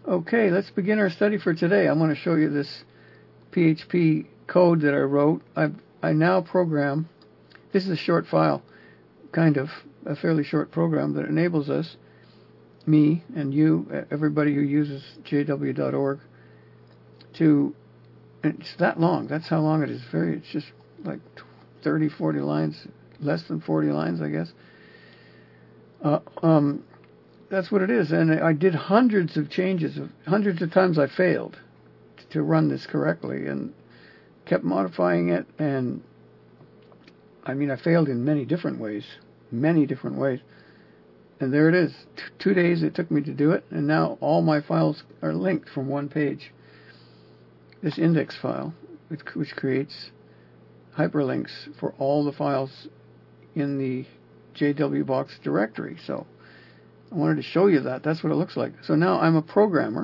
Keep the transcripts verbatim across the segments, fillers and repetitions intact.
Okay, let's begin our study for today. I'm going to show you this P H P code that I wrote. I've, I now program, this is a short file, kind of, a fairly short program that enables us, me and you, everybody who uses J W dot org, to, and it's that long, that's how long it is, very, it's just like thirty, forty lines, less than forty lines, I guess. Uh, um, That's what it is, and I did hundreds of changes. Hundreds of times I failed to run this correctly and kept modifying it, and I mean I failed in many different ways, many different ways. And there it is. T- two days it took me to do it, and now all my files are linked from one page. This index file, which, which creates hyperlinks for all the files in the J W Box directory. So I wanted to show you that. That's what it looks like. So now I'm a programmer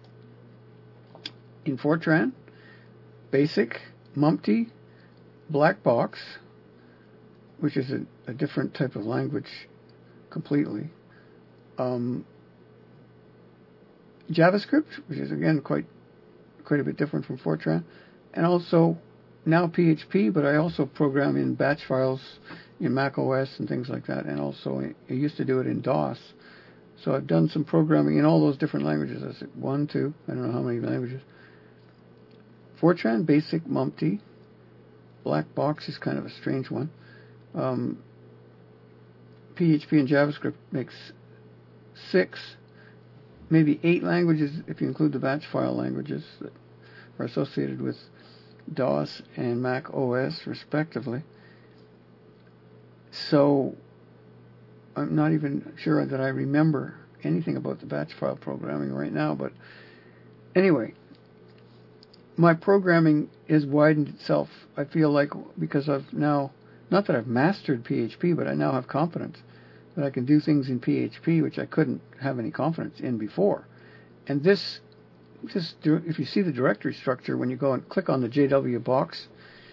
in Fortran, Basic, Mumpty, Black Box, which is a, a different type of language completely, um, JavaScript, which is again quite quite a bit different from Fortran, and also now P H P, but I also program in batch files in Mac O S and things like that, and also I used to do it in DOS. So I've done some programming in all those different languages. I said one, two, I don't know how many languages. Fortran, Basic, Mumpty. Black Box is kind of a strange one. Um, P H P and JavaScript makes six, maybe eight languages if you include the batch file languages that are associated with DOS and Mac O S, respectively. So I'm not even sure that I remember anything about the batch file programming right now, but anyway, my programming has widened itself, I feel like, because I've now, not that I've mastered P H P, but I now have confidence that I can do things in P H P which I couldn't have any confidence in before. And this, this if you see the directory structure, when you go and click on the J W box,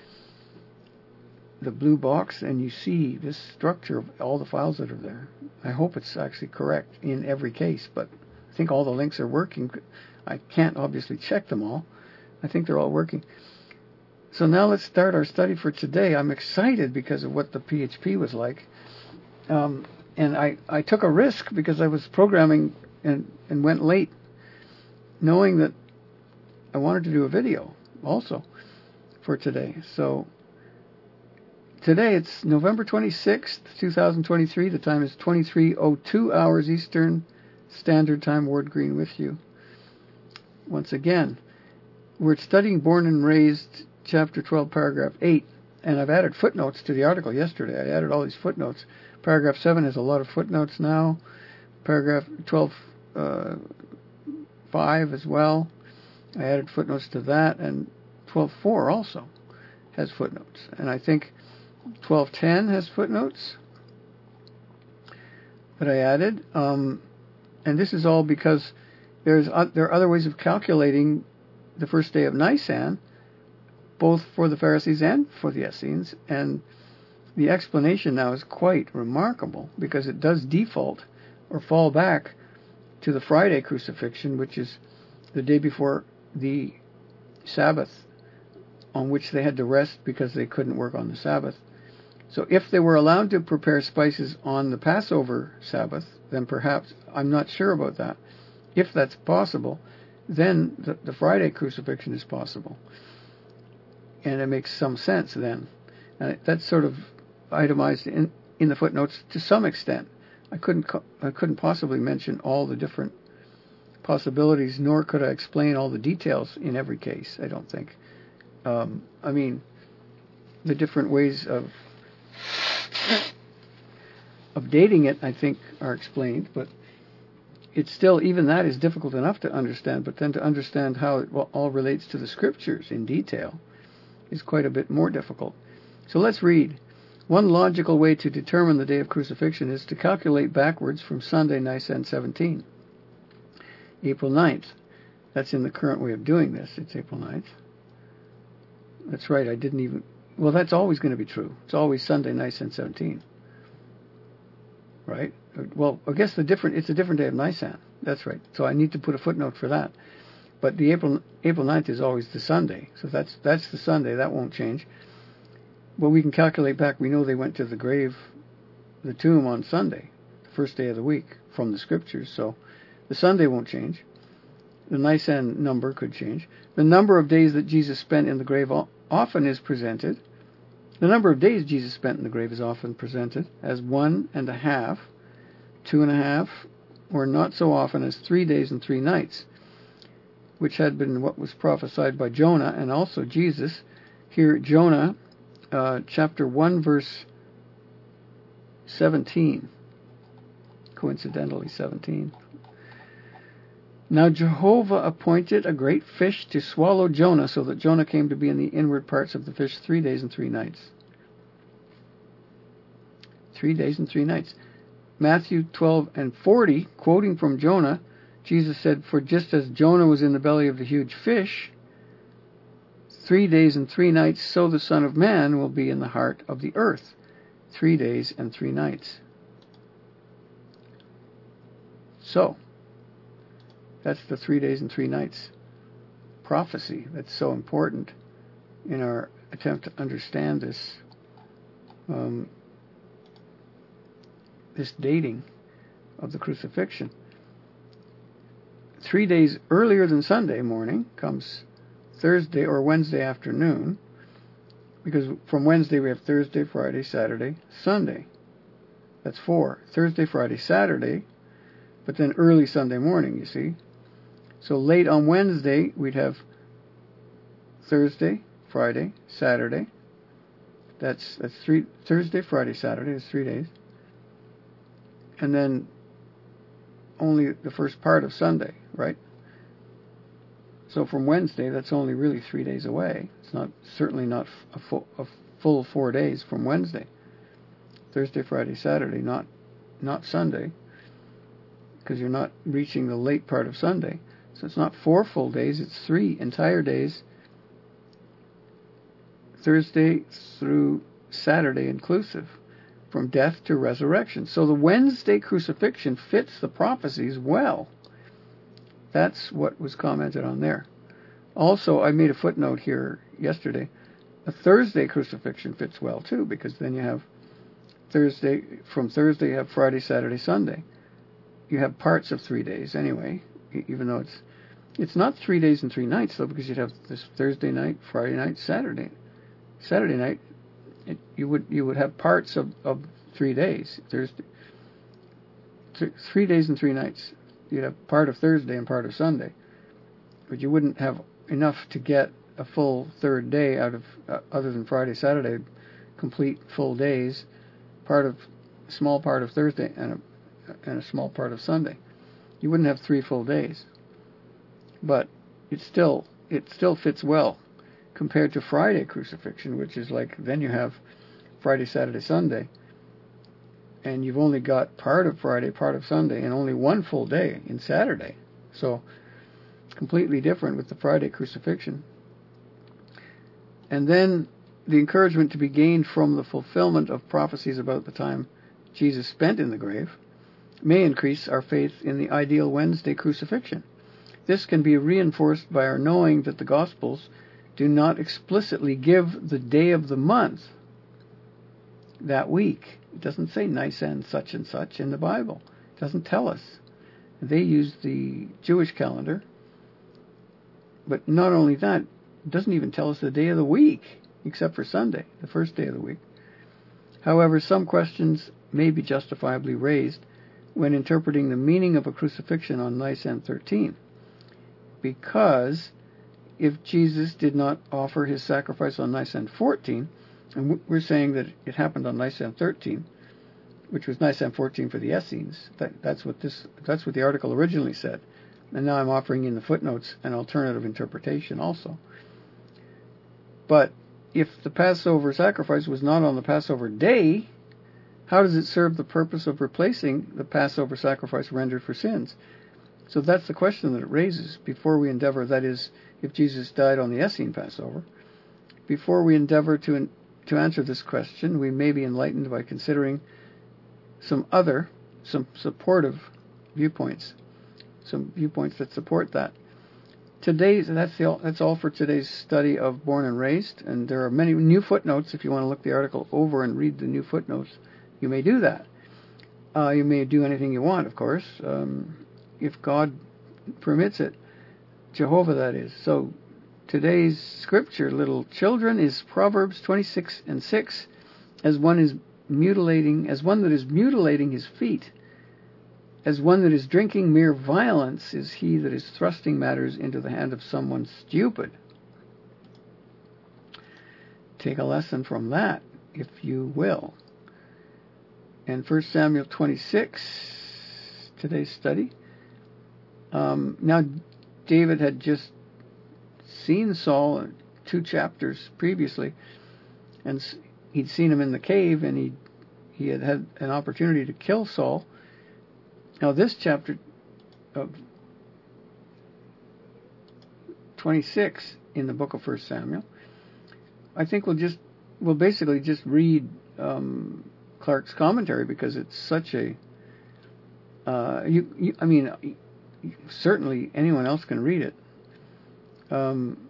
the blue box, and you see this structure of all the files that are there. I hope it's actually correct in every case, but I think all the links are working. I can't obviously check them all. I think they're all working. So now let's start our study for today. I'm excited because of what the P H P was like. Um, and I, I took a risk because I was programming and, and went late, knowing that I wanted to do a video also for today. So today it's November twenty-sixth, twenty twenty-three. The time is twenty-three oh two hours Eastern Standard Time. Ward Green with you. Once again, we're studying Born and Raised, Chapter twelve, Paragraph eight. And I've added footnotes to the article yesterday. I added all these footnotes. Paragraph seven has a lot of footnotes now. Paragraph twelve, uh, five as well. I added footnotes to that. And twelve point four also has footnotes. And I think twelve point ten has footnotes that I added. Um, and this is all because there's uh, there are other ways of calculating the first day of Nisan, both for the Pharisees and for the Essenes. And the explanation now is quite remarkable because it does default or fall back to the Friday crucifixion, which is the day before the Sabbath, on which they had to rest because they couldn't work on the Sabbath. So if they were allowed to prepare spices on the Passover Sabbath, then perhaps, I'm not sure about that. If that's possible, then the, the Friday crucifixion is possible. And it makes some sense then. And that's sort of itemized in, in the footnotes to some extent. I couldn't I couldn't possibly mention all the different possibilities, nor could I explain all the details in every case, I don't think. Um, I mean, the different ways of of dating it, I think, are explained, but it's still, even that is difficult enough to understand, but then to understand how it all relates to the scriptures in detail is quite a bit more difficult. So let's read. One logical way to determine the day of crucifixion is to calculate backwards from Sunday, Nisan seventeen, April ninth. That's in the current way of doing this. It's April ninth. That's right, I didn't even... Well, that's always going to be true. It's always Sunday, Nisan seventeen. Right? Well, I guess the different it's a different day of Nisan. That's right. So I need to put a footnote for that. But the April April ninth is always the Sunday. So that's that's the Sunday. That won't change. Well, we can calculate back. We know they went to the grave, the tomb on Sunday, the first day of the week, from the scriptures. So the Sunday won't change. The Nisan number could change. The number of days that Jesus spent in the grave often is presented. The number of days Jesus spent in the grave is often presented as one and a half, two and a half, or not so often as three days and three nights, which had been what was prophesied by Jonah and also Jesus. Here, Jonah, uh, chapter one, verse seventeen. Coincidentally, seventeen. Now Jehovah appointed a great fish to swallow Jonah, so that Jonah came to be in the inward parts of the fish three days and three nights. Three days and three nights. Matthew twelve and forty, quoting from Jonah, Jesus said, "For just as Jonah was in the belly of the huge fish, three days and three nights, so the Son of Man will be in the heart of the earth." Three days and three nights. So, that's the three days and three nights prophecy that's so important in our attempt to understand this um, this dating of the crucifixion. Three days earlier than Sunday morning comes Thursday or Wednesday afternoon, because from Wednesday we have Thursday, Friday, Saturday, Sunday. That's four. Thursday, Friday, Saturday, but then early Sunday morning, you see. So late on Wednesday, we'd have Thursday, Friday, Saturday. That's that's three Thursday, Friday, Saturday. That's three days. And then only the first part of Sunday, right? So from Wednesday, that's only really three days away. It's not certainly not a full, a full four days from Wednesday. Thursday, Friday, Saturday, not not Sunday, because you're not reaching the late part of Sunday. So it's not four full days, it's three entire days, Thursday through Saturday inclusive, from death to resurrection. So the Wednesday crucifixion fits the prophecies well. That's what was commented on there. Also, I made a footnote here yesterday. A Thursday crucifixion fits well too, because then you have Thursday, from Thursday you have Friday, Saturday, Sunday. You have parts of three days anyway, even though it's it's not three days and three nights though, because you'd have this Thursday night, Friday night, Saturday. Saturday night, it, you would you would have parts of, of three days. Thursday, th- three days and three nights. You'd have part of Thursday and part of Sunday, but you wouldn't have enough to get a full third day out of uh, other than Friday, Saturday, complete full days. Part of small part of Thursday and a and a small part of Sunday. You wouldn't have three full days. But it still it still fits well compared to Friday crucifixion, which is like then you have Friday, Saturday, Sunday, and you've only got part of Friday, part of Sunday, and only one full day in Saturday. So completely different with the Friday crucifixion. And then the encouragement to be gained from the fulfillment of prophecies about the time Jesus spent in the grave may increase our faith in the ideal Wednesday crucifixion. This can be reinforced by our knowing that the Gospels do not explicitly give the day of the month that week. It doesn't say Nisan such and such in the Bible. It doesn't tell us. They use the Jewish calendar. But not only that, it doesn't even tell us the day of the week, except for Sunday, the first day of the week. However, some questions may be justifiably raised when interpreting the meaning of a crucifixion on Nisan thirteen. Because if Jesus did not offer his sacrifice on Nisan fourteen, and we're saying that it happened on Nisan thirteen, which was Nisan fourteen for the Essenes, that, that's what this, that's what the article originally said. And now I'm offering in the footnotes an alternative interpretation also. But if the Passover sacrifice was not on the Passover day, how does it serve the purpose of replacing the Passover sacrifice rendered for sins? So that's the question that it raises before we endeavor, that is, if Jesus died on the Essene Passover. Before we endeavor to to answer this question, we may be enlightened by considering some other, some supportive viewpoints. some viewpoints that support that. Today's that's the that's all for today's study of Born and Raised, and there are many new footnotes. If you want to look the article over and read the new footnotes, you may do that. Uh, you may do anything you want, of course, um, if God permits it, Jehovah that is. So today's scripture, little children, is Proverbs twenty-six and six, as one is mutilating, as one that is mutilating his feet. As one that is drinking mere violence is he that is thrusting matters into the hand of someone stupid. Take a lesson from that, if you will. And First Samuel twenty-six, today's study. Um, now, David had just seen Saul two chapters previously, and he'd seen him in the cave, and he he had had an opportunity to kill Saul. Now, this chapter of twenty-six in the book of First Samuel, I think we'll just we'll basically just read um, Clark's commentary, because it's such a uh, you, you I mean certainly anyone else can read it um,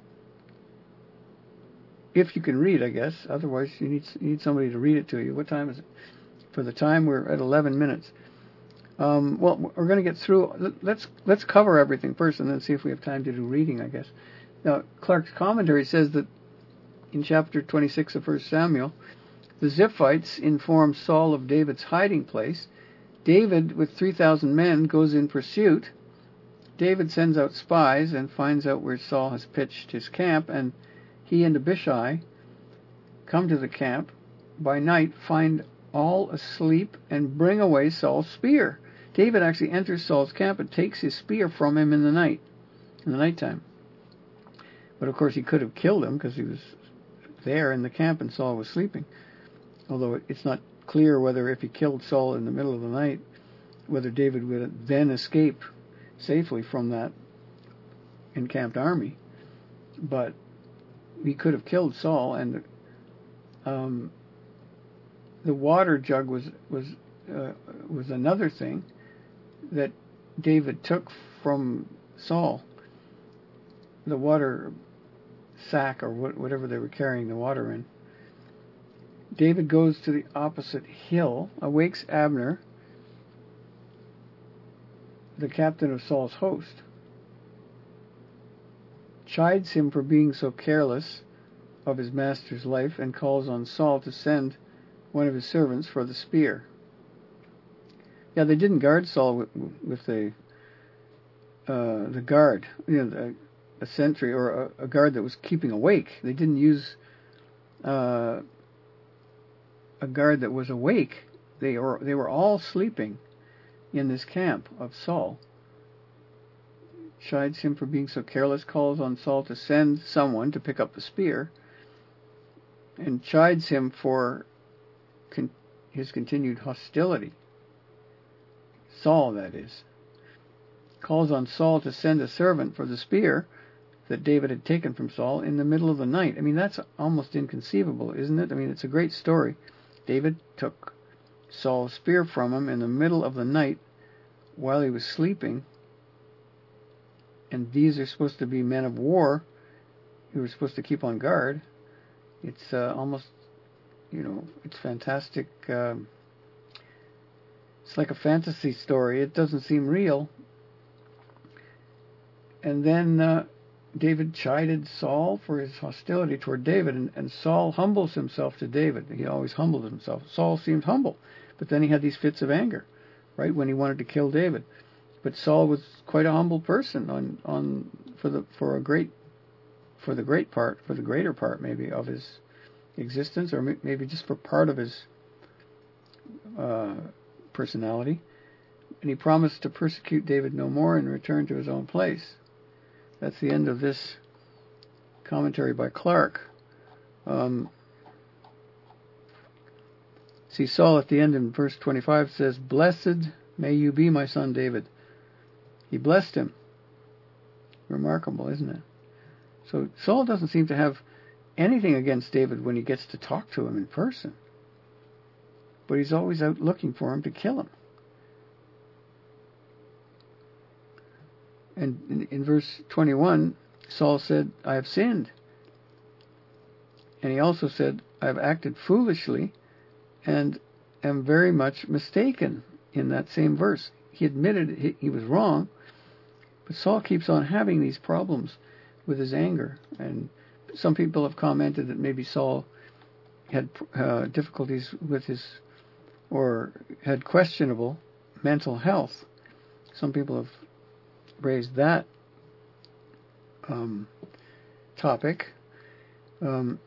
if you can read, I guess. Otherwise, you need you need somebody to read it to you. What time is it? For the time, we're at eleven minutes. Um, well, we're going to get through. Let's let's cover everything first, and then see if we have time to do reading, I guess. Now, Clark's commentary says that in chapter twenty-six of First Samuel, the Ziphites inform Saul of David's hiding place. David, with three thousand men, goes in pursuit. David sends out spies and finds out where Saul has pitched his camp, and he and Abishai come to the camp by night, find all asleep, and bring away Saul's spear. David actually enters Saul's camp and takes his spear from him in the night, in the nighttime. But of course he could have killed him, because he was there in the camp and Saul was sleeping. Although it's not clear whether if he killed Saul in the middle of the night, whether David would then escape safely from that encamped army. But he could have killed Saul, and um, the water jug was was uh, was another thing that David took from Saul. The water sack, or whatever they were carrying the water in. David goes to the opposite hill, awakes Abner, the captain of Saul's host, chides him for being so careless of his master's life, and calls on Saul to send one of his servants for the spear. Yeah, they didn't guard Saul with, with the uh, the guard, you know, the, a sentry or a, a guard that was keeping awake. They didn't use uh, a guard that was awake. They were they were all sleeping in this camp of Saul. Chides him for being so careless, calls on Saul to send someone to pick up the spear, and chides him for con- his continued hostility. Saul, that is. Calls on Saul to send a servant for the spear that David had taken from Saul in the middle of the night. I mean, that's almost inconceivable, isn't it? I mean, it's a great story. David took Saul's spear from him in the middle of the night while he was sleeping, and these are supposed to be men of war who were supposed to keep on guard. It's uh, almost, you know, it's fantastic. Um, it's like a fantasy story. It doesn't seem real. And then uh, David chided Saul for his hostility toward David, and, and Saul humbles himself to David. He always humbled himself. Saul seemed humble, but then he had these fits of anger, right, when he wanted to kill David. But Saul was quite a humble person on on for the for a great for the great part for the greater part maybe of his existence, or maybe just for part of his uh, personality. And he promised to persecute David no more and return to his own place. That's the end of this commentary by Clark. Um, see, Saul at the end in verse twenty-five says, "Blessed may you be, my son David." He blessed him. Remarkable, isn't it? So Saul doesn't seem to have anything against David when he gets to talk to him in person. But he's always out looking for him to kill him. And in, in verse twenty-one, Saul said, I have sinned. And he also said, I have acted foolishly and am very much mistaken in that same verse. He admitted he, he was wrong, but Saul keeps on having these problems with his anger. And some people have commented that maybe Saul had uh, difficulties with his, or had questionable mental health. Some people have raised that um, topic. Um,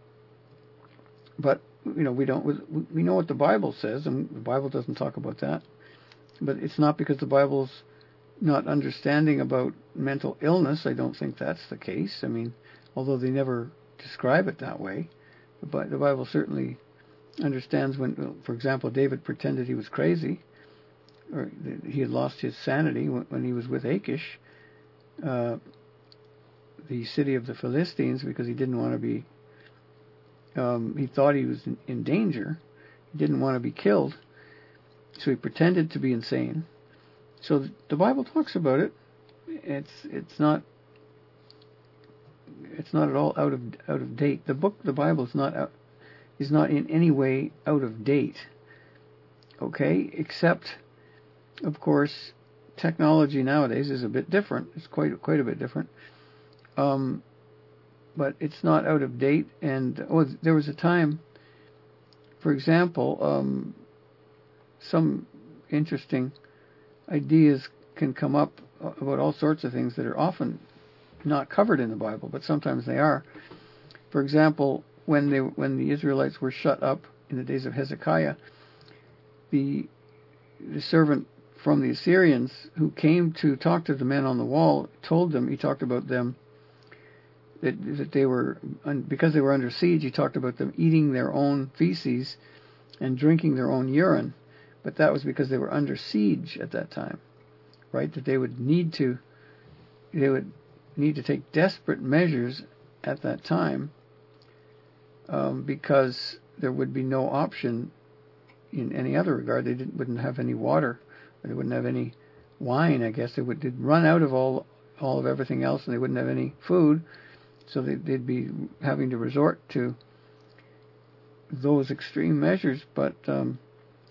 but, you know, we don't, we know what the Bible says, and the Bible doesn't talk about that. But it's not because the Bible's not understanding about mental illness. I don't think that's the case. I mean, although they never describe it that way, but the Bible certainly understands when, for example, David pretended he was crazy, or he had lost his sanity when he was with Achish, uh, the city of the Philistines, because he didn't want to be, um, he thought he was in, in danger. He didn't want to be killed, so he pretended to be insane. So the Bible talks about it. It's it's not it's not at all out of out of date. The book, the Bible, is not out, is not in any way out of date. Okay, except, of course, technology nowadays is a bit different. It's quite quite a bit different. Um, but it's not out of date. And oh, there was a time, for example, um, some interesting ideas can come up about all sorts of things that are often not covered in the Bible, but sometimes they are. For example, when they when the Israelites were shut up in the days of Hezekiah, the the servant from the Assyrians who came to talk to the men on the wall told them, he talked about them, that that they were, because they were under siege, he talked about them eating their own feces and drinking their own urine. But that was because they were under siege at that time, right? That they would need to, they would need to take desperate measures at that time, um, because there would be no option in any other regard. They didn't, wouldn't have any water, or they wouldn't have any wine. I guess they would they'd run out of all all of everything else, and they wouldn't have any food, so they, they'd be having to resort to those extreme measures. But um,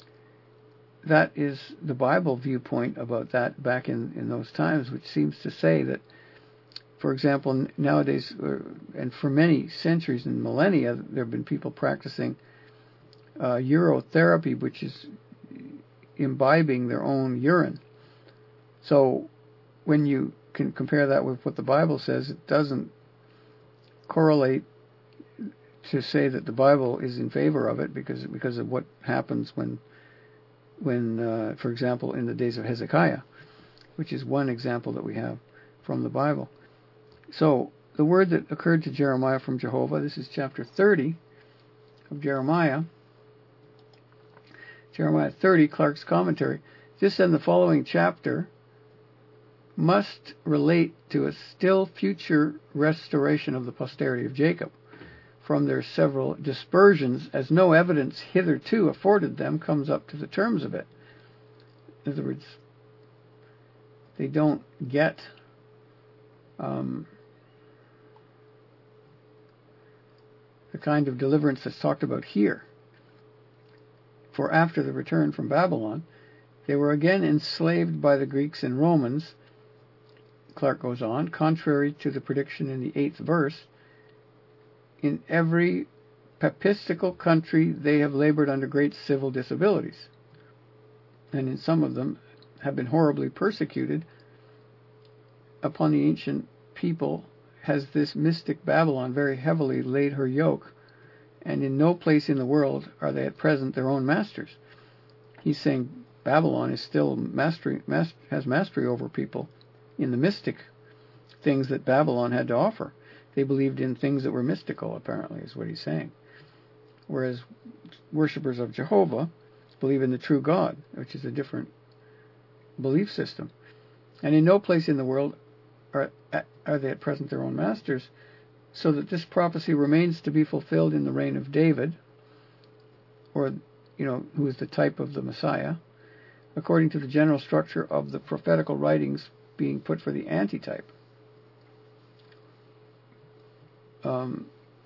that is the Bible viewpoint about that back in, in those times, which seems to say that, for example, nowadays, and for many centuries and millennia, there have been people practicing uh, urotherapy, which is imbibing their own urine. So when you can compare that with what the Bible says, it doesn't correlate to say that the Bible is in favor of it, because because of what happens when when, uh, for example, in the days of Hezekiah, which is one example that we have from the Bible. So the word that occurred to Jeremiah from Jehovah, this is chapter thirty of Jeremiah. Jeremiah thirty, Clark's commentary. This and the following chapter must relate to a still future restoration of the posterity of Jacob from their several dispersions, as no evidence hitherto afforded them comes up to the terms of it. In other words, they don't get um, the kind of deliverance that's talked about here. For after the return from Babylon, they were again enslaved by the Greeks and Romans. Clark goes on, contrary to the prediction in the eighth verse, in every papistical country they have labored under great civil disabilities, and in some of them have been horribly persecuted. Upon the ancient people has this mystic Babylon very heavily laid her yoke, and in no place in the world are they at present their own masters. He's saying Babylon is still mastery, master, has mastery over people in the mystic things that Babylon had to offer. They believed in things that were mystical, apparently, is what he's saying. Whereas worshippers of Jehovah believe in the true God, which is a different belief system. And in no place in the world are, are they at present their own masters, so that this prophecy remains to be fulfilled in the reign of David, or, you know, who is the type of the Messiah, according to the general structure of the prophetical writings being put for the antitype. Um,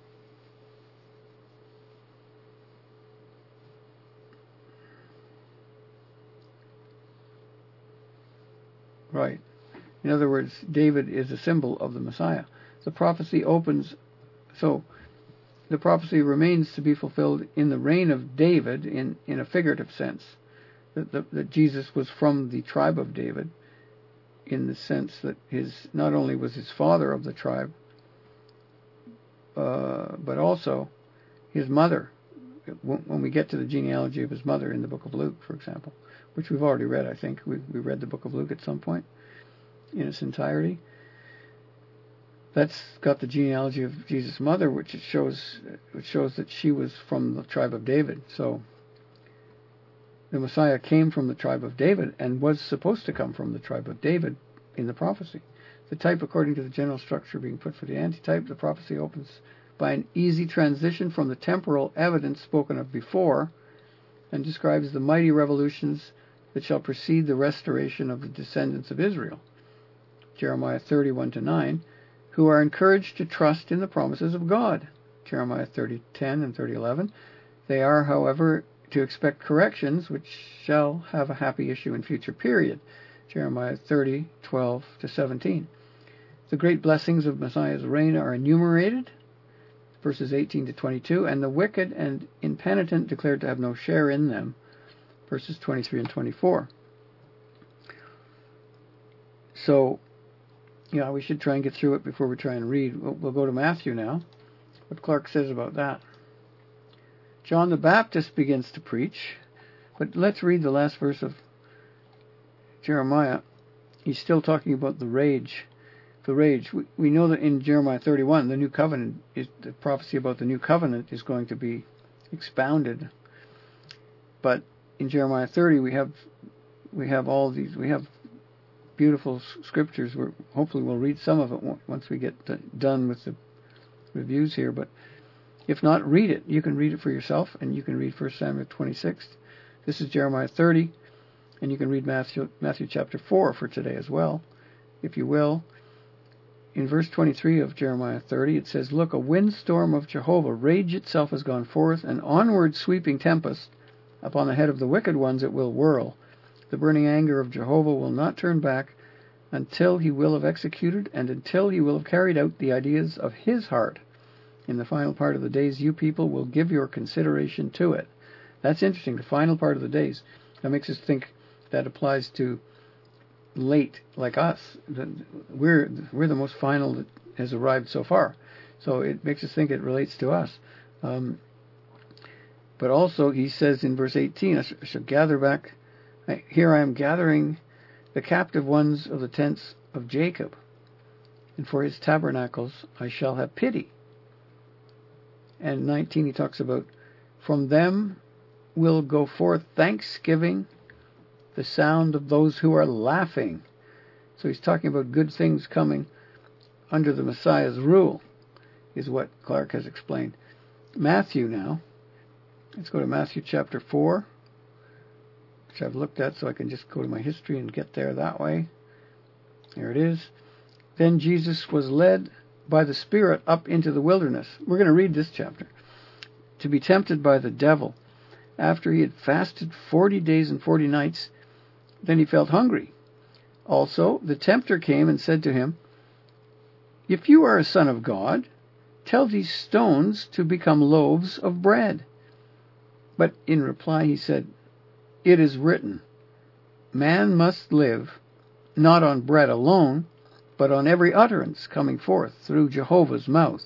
right. In other words, David is a symbol of the Messiah. The prophecy opens, so the prophecy remains to be fulfilled in the reign of David in, in a figurative sense. That, that, that Jesus was from the tribe of David, in the sense that his not only was his father of the tribe, uh, but also his mother. When we get to the genealogy of his mother in the book of Luke, for example, which we've already read, I think. We, we read the book of Luke at some point in its entirety. That's got the genealogy of Jesus' mother, which it shows, which shows that she was from the tribe of David. So the Messiah came from the tribe of David and was supposed to come from the tribe of David in the prophecy. The type according to the general structure being put for the antitype, the prophecy opens by an easy transition from the temporal evidence spoken of before and describes the mighty revolutions that shall precede the restoration of the descendants of Israel. Jeremiah thirty, one to nine, who are encouraged to trust in the promises of God. Jeremiah thirty, ten and thirty, eleven. They are, however, to expect corrections which shall have a happy issue in future period. Jeremiah thirty, twelve to seventeen. The great blessings of Messiah's reign are enumerated, verses eighteen to twenty-two, and the wicked and impenitent declared to have no share in them, verses twenty-three and twenty-four. So, yeah, we should try and get through it before we try and read. We'll, we'll go to Matthew now, what Clark says about that. John the Baptist begins to preach, but let's read the last verse of Jeremiah. He's still talking about the rage. The rage. We, we know that in Jeremiah thirty-one, the new covenant, is, the prophecy about the new covenant is going to be expounded. But in Jeremiah thirty, we have we have all these, we have beautiful scriptures. We're, hopefully we'll read some of it once we get done with the reviews here. But if not, read it. You can read it for yourself, and you can read First Samuel twenty-six. This is Jeremiah thirty, and you can read Matthew, Matthew chapter four for today as well, if you will. In verse twenty-three of Jeremiah thirty, it says, "Look, a windstorm of Jehovah, rage itself has gone forth, an onward sweeping tempest. Upon the head of the wicked ones it will whirl. The burning anger of Jehovah will not turn back until he will have executed and until he will have carried out the ideas of his heart. In the final part of the days, you people will give your consideration to it." That's interesting, the final part of the days. That makes us think that applies to late, like us. We're, we're the most final that has arrived so far. So it makes us think it relates to us. Um, but also, he says in verse eighteen, I shall gather back, here I am gathering the captive ones of the tents of Jacob, and for his tabernacles I shall have pity. And nineteen, he talks about, from them will go forth thanksgiving, the sound of those who are laughing. So he's talking about good things coming under the Messiah's rule, is what Clark has explained. Matthew now. Let's go to Matthew chapter four, which I've looked at, so I can just go to my history and get there that way. There it is. Then Jesus was led by the Spirit up into the wilderness. We're going to read this chapter. To be tempted by the devil. After he had fasted forty days and forty nights, then he felt hungry. Also, the tempter came and said to him, "If you are a son of God, tell these stones to become loaves of bread." But in reply he said, "It is written, man must live not on bread alone, but on every utterance coming forth through Jehovah's mouth."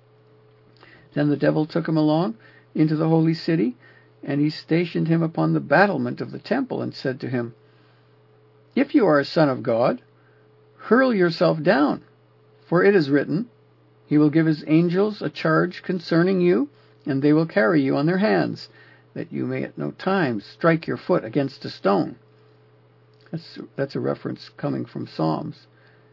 Then the devil took him along into the holy city, and he stationed him upon the battlement of the temple, and said to him, "If you are a son of God, hurl yourself down, for it is written, he will give his angels a charge concerning you, and they will carry you on their hands, that you may at no time strike your foot against a stone." That's, that's a reference coming from Psalms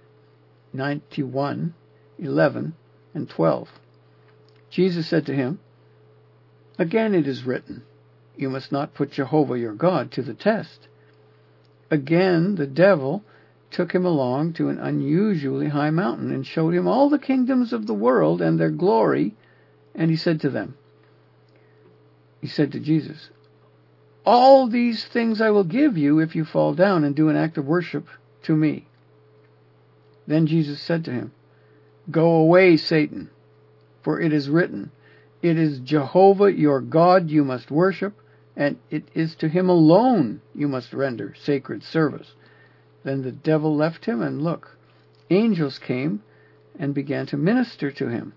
ninety-one, eleven, and twelve. Jesus said to him, "Again it is written, you must not put Jehovah your God to the test." Again the devil took him along to an unusually high mountain and showed him all the kingdoms of the world and their glory. And he said to them, he said to Jesus, all these things I will give you if you fall down and do an act of worship to me. Then Jesus said to him, go away, Satan, for it is written, it is Jehovah your God you must worship, and it is to him alone you must render sacred service. Then the devil left him, and look, angels came and began to minister to him.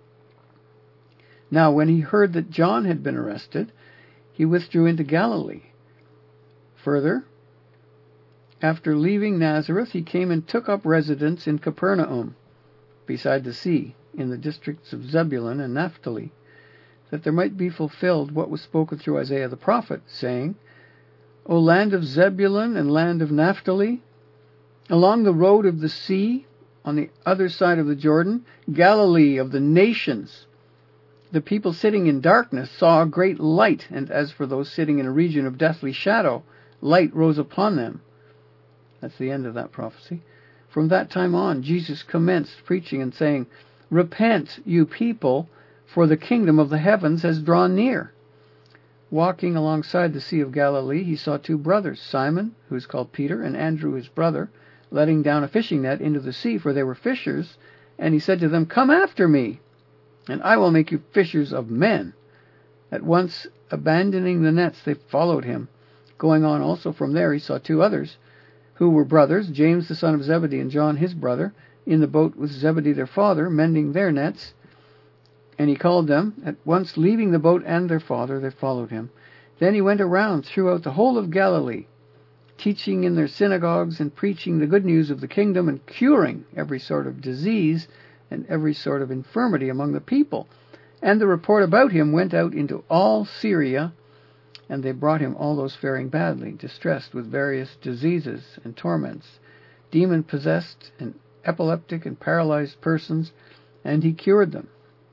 Now when he heard that John had been arrested, he withdrew into Galilee. Further, after leaving Nazareth, he came and took up residence in Capernaum, beside the sea, in the districts of Zebulun and Naphtali, that there might be fulfilled what was spoken through Isaiah the prophet, saying, O land of Zebulun and land of Naphtali, along the road of the sea, on the other side of the Jordan, Galilee of the nations, the people sitting in darkness saw a great light, and as for those sitting in a region of deathly shadow, light rose upon them. That's the end of that prophecy. From that time on, Jesus commenced preaching and saying, repent, you people, for the kingdom of the heavens has drawn near. Walking alongside the Sea of Galilee, he saw two brothers, Simon, who is called Peter, and Andrew his brother, letting down a fishing net into the sea, for they were fishers. And he said to them, come after me, and I will make you fishers of men. At once, abandoning the nets, they followed him. Going on also from there, he saw two others, who were brothers, James the son of Zebedee and John his brother, in the boat with Zebedee their father, mending their nets. And he called them. At once leaving the boat and their father, they followed him. Then he went around throughout the whole of Galilee, teaching in their synagogues and preaching the good news of the kingdom and curing every sort of disease and every sort of infirmity among the people. And the report about him went out into all Syria, and they brought him all those faring badly, distressed with various diseases and torments, demon-possessed and epileptic and paralyzed persons, and he cured them.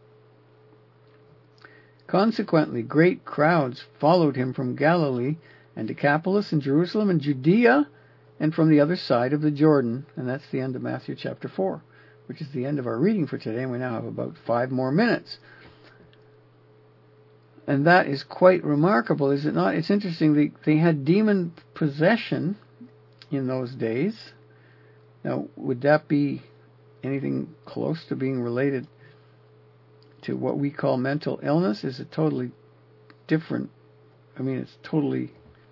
Consequently, great crowds followed him from Galilee and Decapolis and Jerusalem and Judea and from the other side of the Jordan. And that's the end of Matthew chapter four, which is the end of our reading for today. And we now have about five more minutes. And that is quite remarkable, is it not? It's interesting. They, they had demon possession in those days. Now, would that be anything close to being related to what we call mental illness? Is it totally different? I mean, it's totally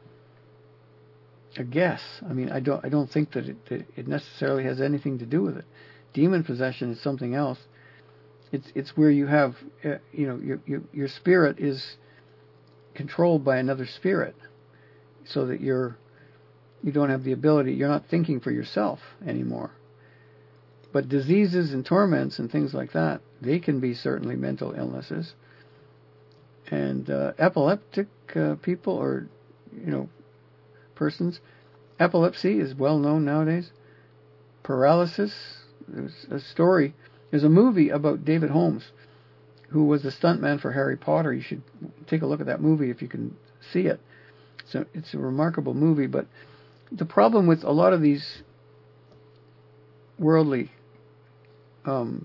a guess. I mean, I don't I don't think that it, that it necessarily has anything to do with it. Demon possession is something else. It's it's where you have, uh, you know, your, your your spirit is controlled by another spirit, so that you're you don't have the ability. You're not thinking for yourself anymore. But diseases and torments and things like that, they can be certainly mental illnesses. And uh, epileptic uh, people, or you know, persons, epilepsy is well known nowadays. Paralysis. There's a story. There's a movie about David Holmes, who was the stuntman for Harry Potter. You should take a look at that movie if you can see it. So it's a remarkable movie. But the problem with a lot of these worldly, um,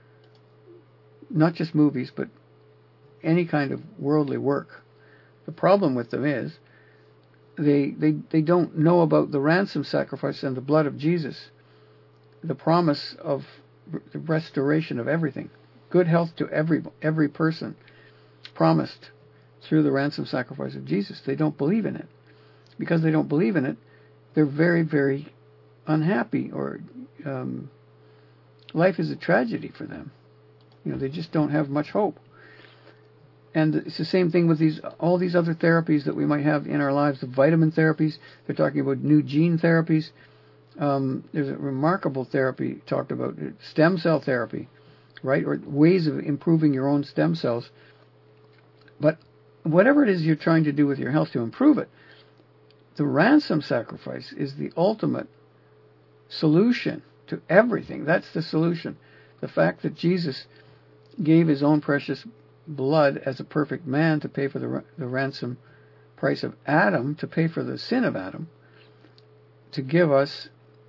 not just movies, but any kind of worldly work, the problem with them is they they they don't know about the ransom sacrifice and the blood of Jesus, the promise of the restoration of everything, good health to every every person, promised through the ransom sacrifice of Jesus. They don't believe in it. Because they don't believe in it, they're very, very unhappy, or um, life is a tragedy for them. You know, they just don't have much hope. And it's the same thing with these all these other therapies that we might have in our lives, the vitamin therapies. They're talking about new gene therapies. Um, there's a remarkable therapy talked about, stem cell therapy, right? Or ways of improving your own stem cells. But whatever it is you're trying to do with your health to improve it, the ransom sacrifice is the ultimate solution to everything. That's the solution. The fact that Jesus gave his own precious blood as a perfect man to pay for the, the ransom price of Adam, to pay for the sin of Adam, to give us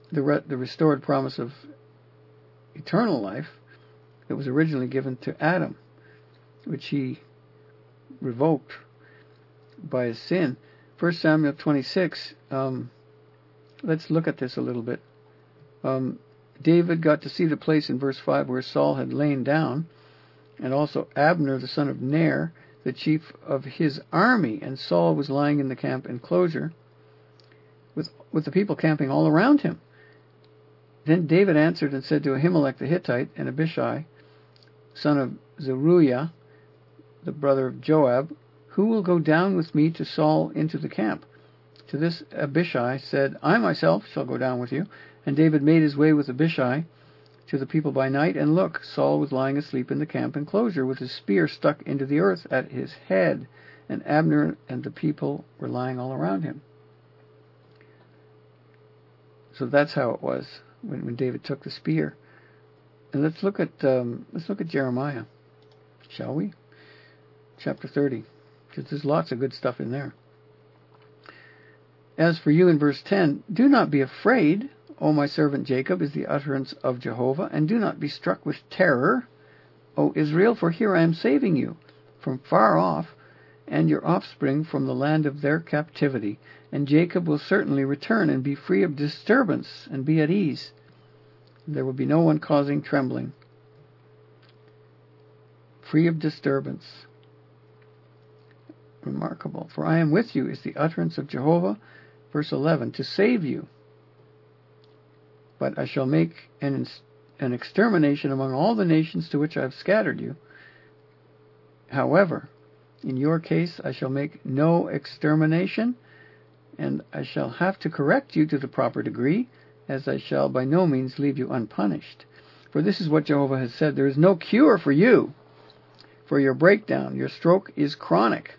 the re- the restored promise of eternal life that was originally given to Adam, which he revoked by his sin. First Samuel twenty-six, um, let's look at this a little bit. Um, David got to see the place in verse five where Saul had lain down, and also Abner, the son of Ner, the chief of his army, and Saul was lying in the camp enclosure with, with the people camping all around him. Then David answered and said to Ahimelech the Hittite and Abishai, son of Zeruiah, the brother of Joab, who will go down with me to Saul into the camp? To this Abishai said, I myself shall go down with you. And David made his way with Abishai to the people by night, and look, Saul was lying asleep in the camp enclosure with his spear stuck into the earth at his head, and Abner and the people were lying all around him. So that's how it was when, when David took the spear. And let's look at um, let's look at Jeremiah, shall we? Chapter thirty, because there's lots of good stuff in there. As for you in verse ten, do not be afraid, O my servant Jacob, is the utterance of Jehovah, and do not be struck with terror, O Israel, for here I am saving you from far off, and your offspring from the land of their captivity. And Jacob will certainly return and be free of disturbance and be at ease. There will be no one causing trembling. Free of disturbance. Remarkable. For I am with you is the utterance of Jehovah, verse eleven, to save you. But I shall make an, an extermination among all the nations to which I have scattered you. However, in your case I shall make no extermination, and I shall have to correct you to the proper degree, as I shall by no means leave you unpunished. For this is what Jehovah has said, there is no cure for you, for your breakdown, your stroke is chronic.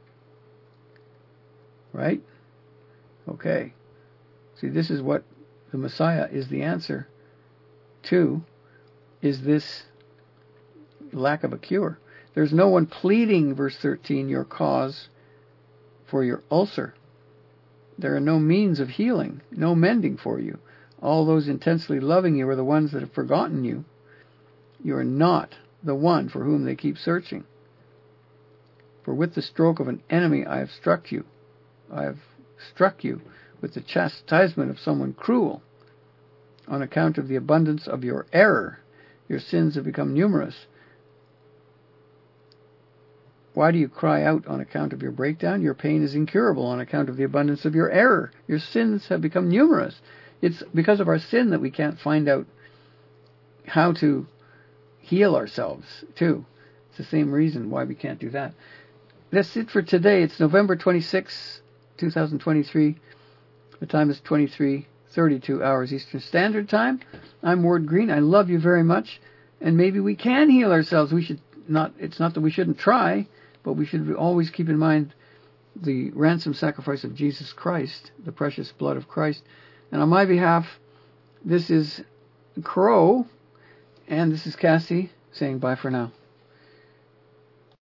Right? Okay. See, this is what the Messiah is the answer to, is this lack of a cure. There's no one pleading, verse thirteen, your cause for your ulcer. There are no means of healing, no mending for you. All those intensely loving you are the ones that have forgotten you. You are not the one for whom they keep searching. For with the stroke of an enemy I have struck you. I have struck you with the chastisement of someone cruel. On account of the abundance of your error, your sins have become numerous. Why do you cry out on account of your breakdown? Your pain is incurable on account of the abundance of your error. Your sins have become numerous. It's because of our sin that we can't find out how to heal ourselves, too. It's the same reason why we can't do that. That's it for today. It's November twenty-sixth, twenty twenty-three. The time is twenty-three thirty-two hours Eastern Standard Time. I'm Ward Green. I love you very much. And maybe we can heal ourselves. We should not, it's not that we shouldn't try, but we should always keep in mind the ransom sacrifice of Jesus Christ, the precious blood of Christ. And on my behalf, this is Crow, and this is Cassie saying bye for now.